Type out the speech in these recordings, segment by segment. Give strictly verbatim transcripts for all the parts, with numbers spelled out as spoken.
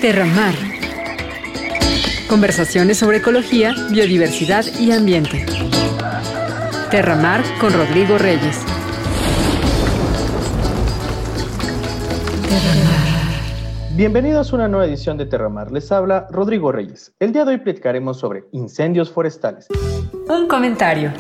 Terramar. Conversaciones sobre ecología, biodiversidad y ambiente. Terramar con Rodrigo Reyes. Terramar. Bienvenidos a una nueva edición de Terramar. Les habla Rodrigo Reyes. El día de hoy platicaremos sobre incendios forestales. Un comentario.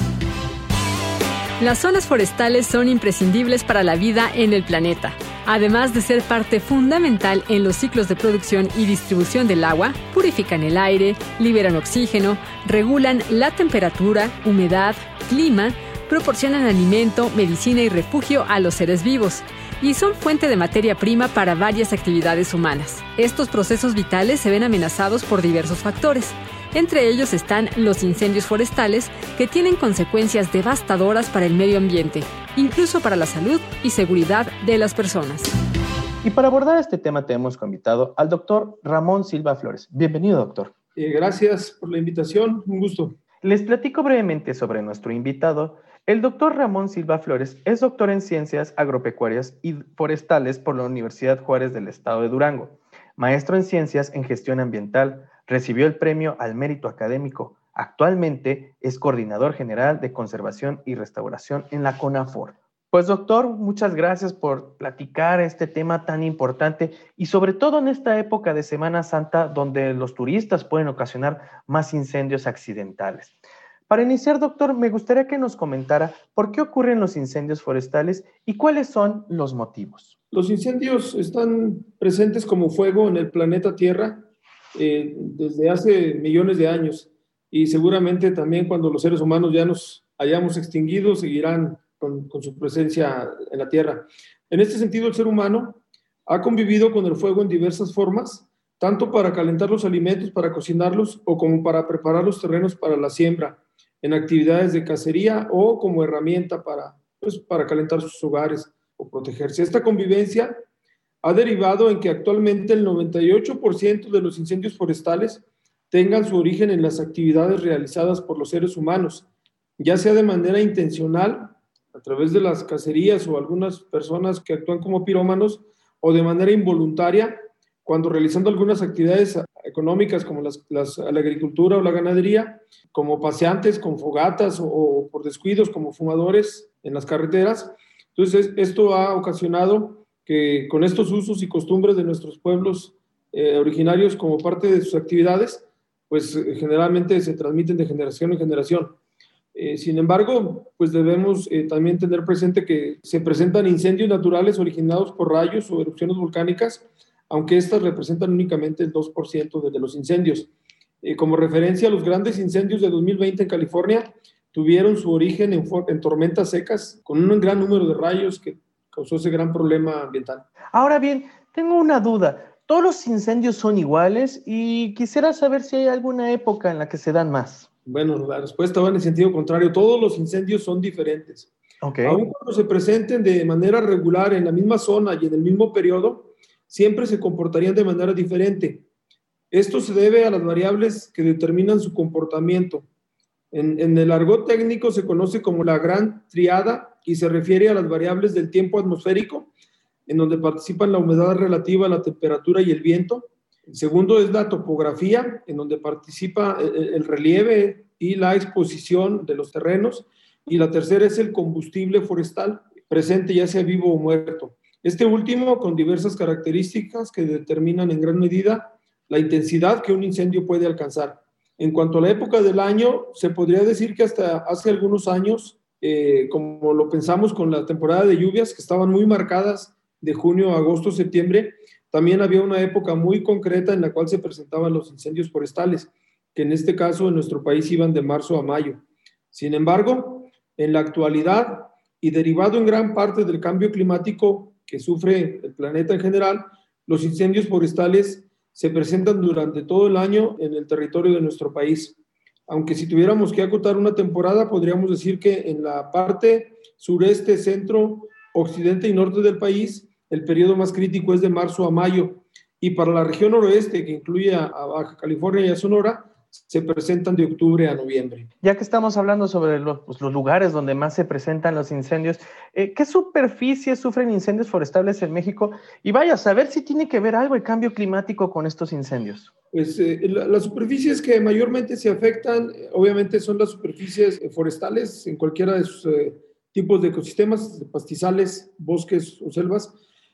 Las zonas forestales son imprescindibles para la vida en el planeta. Además de ser parte fundamental en los ciclos de producción y distribución del agua, purifican el aire, liberan oxígeno, regulan la temperatura, humedad, clima, proporcionan alimento, medicina y refugio a los seres vivos, y son fuente de materia prima para varias actividades humanas. Estos procesos vitales se ven amenazados por diversos factores. Entre ellos están los incendios forestales, que tienen consecuencias devastadoras para el medio ambiente, incluso para la salud y seguridad de las personas. Y para abordar este tema tenemos como invitado al doctor Ramón Silva Flores. Bienvenido, doctor. Eh, gracias por la invitación, un gusto. Les platico brevemente sobre nuestro invitado. El doctor Ramón Silva Flores es doctor en Ciencias Agropecuarias y Forestales por la Universidad Juárez del Estado de Durango, maestro en Ciencias en Gestión Ambiental. Recibió el premio al mérito académico. Actualmente es coordinador general de conservación y restauración en la CONAFOR. Pues doctor, muchas gracias por platicar este tema tan importante y sobre todo en esta época de Semana Santa donde los turistas pueden ocasionar más incendios accidentales. Para iniciar, doctor, me gustaría que nos comentara por qué ocurren los incendios forestales y cuáles son los motivos. Los incendios están presentes como fuego en el planeta Tierra Eh, desde hace millones de años, y seguramente también cuando los seres humanos ya nos hayamos extinguido seguirán con, con su presencia en la Tierra. En este sentido, el ser humano ha convivido con el fuego en diversas formas, tanto para calentar los alimentos, para cocinarlos, o como para preparar los terrenos para la siembra, en actividades de cacería o como herramienta para, pues, para calentar sus hogares o protegerse. Esta convivencia ha derivado en que actualmente el noventa y ocho por ciento de los incendios forestales tengan su origen en las actividades realizadas por los seres humanos, ya sea de manera intencional, a través de las cacerías o algunas personas que actúan como pirómanos, o de manera involuntaria, cuando realizando algunas actividades económicas como las, las, la agricultura o la ganadería, como paseantes con fogatas o, o por descuidos como fumadores en las carreteras. Entonces, esto ha ocasionado que con estos usos y costumbres de nuestros pueblos eh, originarios como parte de sus actividades, pues eh, generalmente se transmiten de generación en generación. Eh, sin embargo, pues debemos eh, también tener presente que se presentan incendios naturales originados por rayos o erupciones volcánicas, aunque estas representan únicamente el dos por ciento de, de los incendios. Eh, como referencia, los grandes incendios de dos mil veinte en California tuvieron su origen en, en tormentas secas, con un gran número de rayos que causó ese gran problema ambiental. Ahora bien, tengo una duda. ¿Todos los incendios son iguales? Y quisiera saber si hay alguna época en la que se dan más. Bueno, la respuesta va en el sentido contrario. Todos los incendios son diferentes. Okay. Aun cuando se presenten de manera regular en la misma zona y en el mismo periodo, siempre se comportarían de manera diferente. Esto se debe a las variables que determinan su comportamiento. En, en el argot técnico se conoce como la gran triada y se refiere a las variables del tiempo atmosférico, en donde participan la humedad relativa, la temperatura y el viento. El segundo es la topografía, en donde participa el, el relieve y la exposición de los terrenos. Y la tercera es el combustible forestal, presente ya sea vivo o muerto. Este último con diversas características que determinan en gran medida la intensidad que un incendio puede alcanzar. En cuanto a la época del año, se podría decir que hasta hace algunos años, eh, como lo pensamos con la temporada de lluvias, que estaban muy marcadas de junio a agosto, septiembre, también había una época muy concreta en la cual se presentaban los incendios forestales, que en este caso en nuestro país iban de marzo a mayo. Sin embargo, en la actualidad, y derivado en gran parte del cambio climático que sufre el planeta en general, los incendios forestales se presentan durante todo el año en el territorio de nuestro país. Aunque si tuviéramos que acotar una temporada, podríamos decir que en la parte sureste, centro, occidente y norte del país, el periodo más crítico es de marzo a mayo. Y para la región noroeste, que incluye a Baja California y a Sonora, se presentan de octubre a noviembre. Ya que estamos hablando sobre los, pues, los lugares donde más se presentan los incendios, eh, ¿qué superficies sufren incendios forestales en México? Y vaya, saber si tiene que ver algo el cambio climático con estos incendios. Pues eh, la, las superficies que mayormente se afectan, obviamente, son las superficies forestales en cualquiera de sus eh, tipos de ecosistemas, de pastizales, bosques o selvas.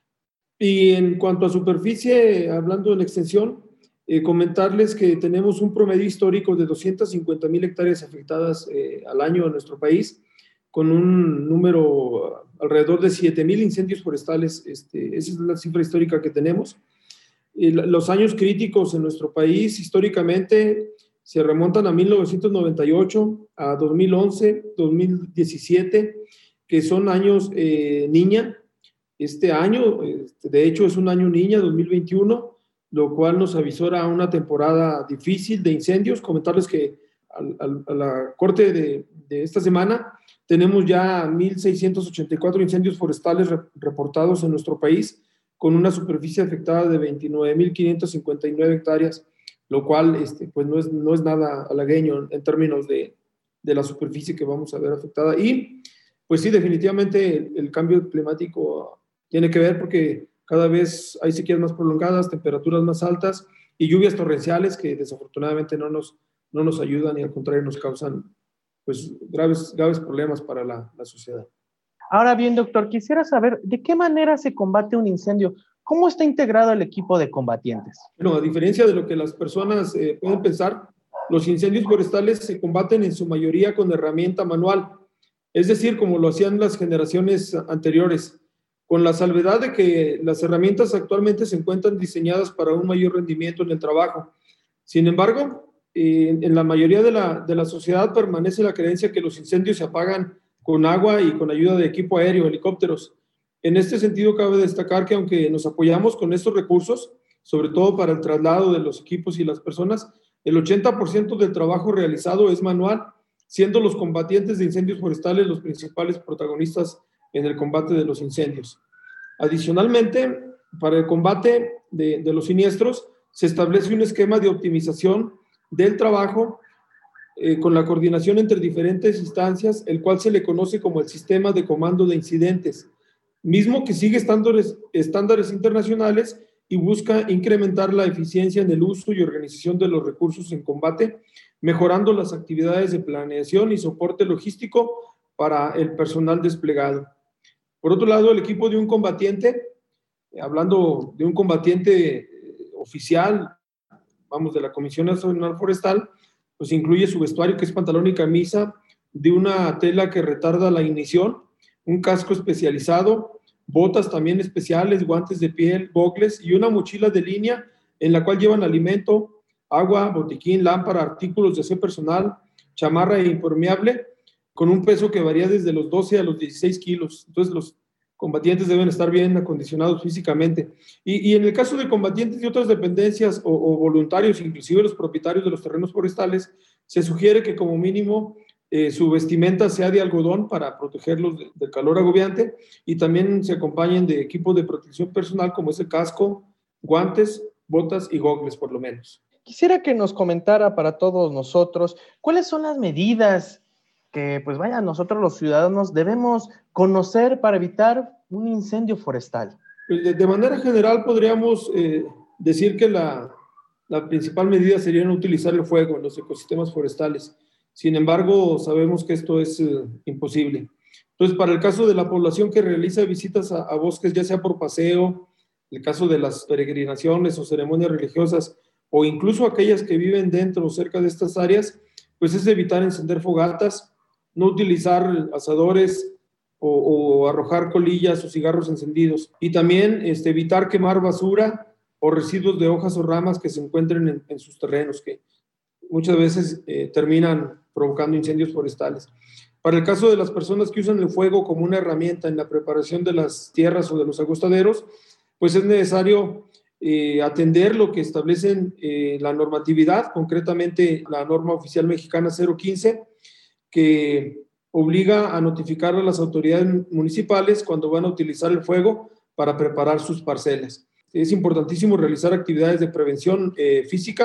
Y en cuanto a superficie, hablando en extensión, eh, comentarles que tenemos un promedio histórico de doscientas cincuenta mil hectáreas afectadas eh, al año en nuestro país, con un número alrededor de siete mil incendios forestales. Este, esa es la cifra histórica que tenemos. Eh, los años críticos en nuestro país históricamente se remontan a mil novecientos noventa y ocho, a dos mil once, dos mil diecisiete, que son años eh, niña. Este año, este, de hecho, es un año niña, dos mil veintiuno, lo cual nos avisora una temporada difícil de incendios. Comentarles que al, al, a la corte de, de esta semana tenemos ya mil seiscientos ochenta y cuatro incendios forestales re, reportados en nuestro país, con una superficie afectada de veintinueve mil quinientas cincuenta y nueve hectáreas, lo cual este, pues no, es, no es nada halagüeño en términos de, de la superficie que vamos a ver afectada. Y pues sí, definitivamente el, el cambio climático tiene que ver porque cada vez hay sequías más prolongadas, temperaturas más altas y lluvias torrenciales que desafortunadamente no nos, no nos ayudan y al contrario nos causan pues, graves, graves problemas para la, la sociedad. Ahora bien, doctor, quisiera saber de qué manera se combate un incendio. ¿Cómo está integrado el equipo de combatientes? Bueno, a diferencia de lo que las personas eh, pueden pensar, los incendios forestales se combaten en su mayoría con herramienta manual, es decir, como lo hacían las generaciones anteriores, con la salvedad de que las herramientas actualmente se encuentran diseñadas para un mayor rendimiento en el trabajo. Sin embargo, eh, en la mayoría de la, de la sociedad permanece la creencia que los incendios se apagan con agua y con ayuda de equipo aéreo, helicópteros. En este sentido, cabe destacar que aunque nos apoyamos con estos recursos, sobre todo para el traslado de los equipos y las personas, el ochenta por ciento del trabajo realizado es manual, siendo los combatientes de incendios forestales los principales protagonistas en el combate de los incendios. Adicionalmente, para el combate de, de los siniestros, se establece un esquema de optimización del trabajo eh, con la coordinación entre diferentes instancias, el cual se le conoce como el Sistema de Comando de Incidentes, mismo que sigue estándares, estándares internacionales y busca incrementar la eficiencia en el uso y organización de los recursos en combate, mejorando las actividades de planeación y soporte logístico para el personal desplegado. Por otro lado, el equipo de un combatiente, hablando de un combatiente oficial, vamos, de la Comisión Nacional Forestal, pues incluye su vestuario, que es pantalón y camisa de una tela que retarda la ignición, un casco especializado, botas también especiales, guantes de piel, gogles y una mochila de línea en la cual llevan alimento, agua, botiquín, lámpara, artículos de aseo personal, chamarra e impermeable, con un peso que varía desde los doce a los dieciséis kilos. Entonces los combatientes deben estar bien acondicionados físicamente. Y, y en el caso de combatientes de otras dependencias o, o voluntarios, inclusive los propietarios de los terrenos forestales, se sugiere que como mínimo eh, su vestimenta sea de algodón para protegerlos de, del calor agobiante y también se acompañen de equipo de protección personal como es el casco, guantes, botas y gogles por lo menos. Quisiera que nos comentara para todos nosotros cuáles son las medidas que, pues vaya, nosotros los ciudadanos debemos conocer para evitar un incendio forestal. De, de manera general podríamos eh, decir que la, la principal medida sería no utilizar el fuego en los ecosistemas forestales. Sin embargo, sabemos que esto es eh, imposible. Entonces, para el caso de la población que realiza visitas a, a bosques, ya sea por paseo, el caso de las peregrinaciones o ceremonias religiosas, o incluso aquellas que viven dentro o cerca de estas áreas, pues es evitar encender fogatas, no utilizar asadores o, o arrojar colillas o cigarros encendidos. Y también este, evitar quemar basura o residuos de hojas o ramas que se encuentren en, en sus terrenos, que muchas veces eh, terminan provocando incendios forestales. Para el caso de las personas que usan el fuego como una herramienta en la preparación de las tierras o de los agostaderos, pues es necesario eh, atender lo que establecen eh, la normatividad, concretamente la norma oficial mexicana cero quince, que obliga a notificar a las autoridades municipales cuando van a utilizar el fuego para preparar sus parcelas. Es importantísimo realizar actividades de prevención eh, física,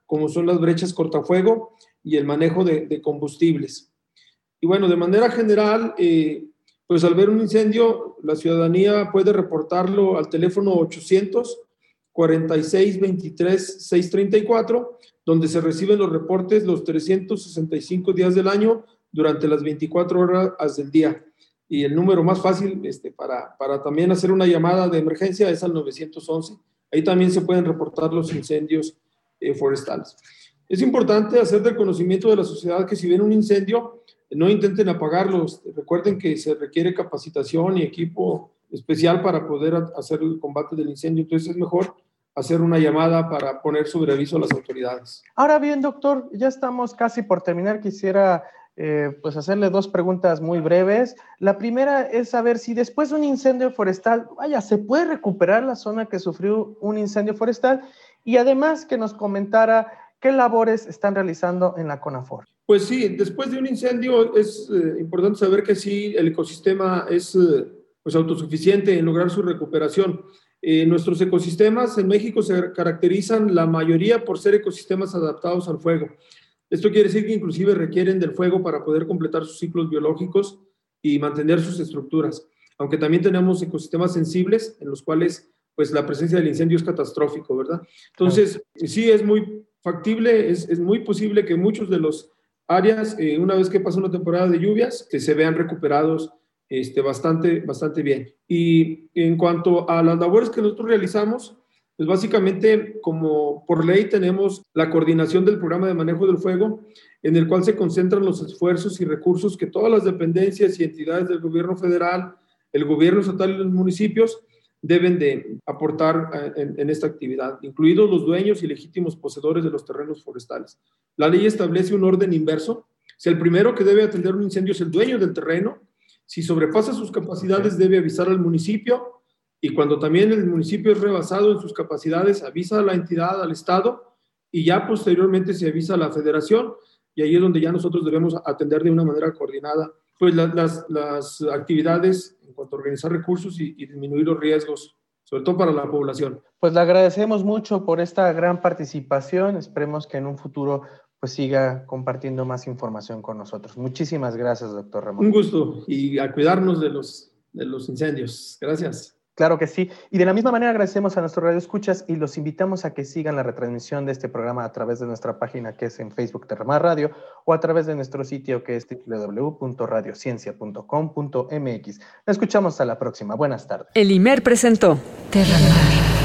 como son las brechas cortafuego y el manejo de, de combustibles. Y bueno, de manera general, eh, pues al ver un incendio, la ciudadanía puede reportarlo al teléfono ochocientos cuarenta y seis veintitrés seiscientos treinta y cuatro, donde se reciben los reportes los trescientos sesenta y cinco días del año durante las veinticuatro horas del día. Y el número más fácil este, para, para también hacer una llamada de emergencia es al nueve once. Ahí también se pueden reportar los incendios eh, forestales. Es importante hacer del conocimiento de la sociedad que si ven un incendio, no intenten apagarlos. Recuerden que se requiere capacitación y equipo especial para poder hacer el combate del incendio. Entonces es mejor hacer una llamada para poner sobre aviso a las autoridades. Ahora bien, doctor, ya estamos casi por terminar. Quisiera eh, pues hacerle dos preguntas muy breves. La primera es saber si después de un incendio forestal, vaya, ¿se puede recuperar la zona que sufrió un incendio forestal? Y además que nos comentara qué labores están realizando en la CONAFOR. Pues sí, después de un incendio es eh, importante saber que sí, el ecosistema es eh, pues autosuficiente en lograr su recuperación. Eh, nuestros ecosistemas en México se caracterizan la mayoría por ser ecosistemas adaptados al fuego. Esto quiere decir que inclusive requieren del fuego para poder completar sus ciclos biológicos y mantener sus estructuras, aunque también tenemos ecosistemas sensibles en los cuales pues la presencia del incendio es catastrófico, ¿verdad? Entonces, sí es muy factible, es, es muy posible que muchos de los áreas, eh, una vez que pasa una temporada de lluvias, que se vean recuperados este, bastante, bastante bien. Y en cuanto a las labores que nosotros realizamos, pues básicamente, como por ley tenemos la coordinación del programa de manejo del fuego, en el cual se concentran los esfuerzos y recursos que todas las dependencias y entidades del gobierno federal, el gobierno estatal y los municipios deben de aportar en, en esta actividad, incluidos los dueños y legítimos poseedores de los terrenos forestales. La ley establece un orden inverso. Si el primero que debe atender un incendio es el dueño del terreno, si sobrepasa sus capacidades debe avisar al municipio, y cuando también el municipio es rebasado en sus capacidades, avisa a la entidad, al Estado, y ya posteriormente se avisa a la Federación, y ahí es donde ya nosotros debemos atender de una manera coordinada pues las, las, las actividades en cuanto a organizar recursos y, y disminuir los riesgos, sobre todo para la población. Pues le agradecemos mucho por esta gran participación. Esperemos que en un futuro pues siga compartiendo más información con nosotros. Muchísimas gracias, doctor Ramón. Un gusto, y a cuidarnos de los, de los incendios. Gracias. Claro que sí. Y de la misma manera agradecemos a nuestros radioescuchas y los invitamos a que sigan la retransmisión de este programa a través de nuestra página que es en Facebook Terramar Radio o a través de nuestro sitio que es doble u doble u doble u punto radiociencia punto com punto m x. Nos escuchamos hasta la próxima. Buenas tardes. El I M E R presentó Terramar.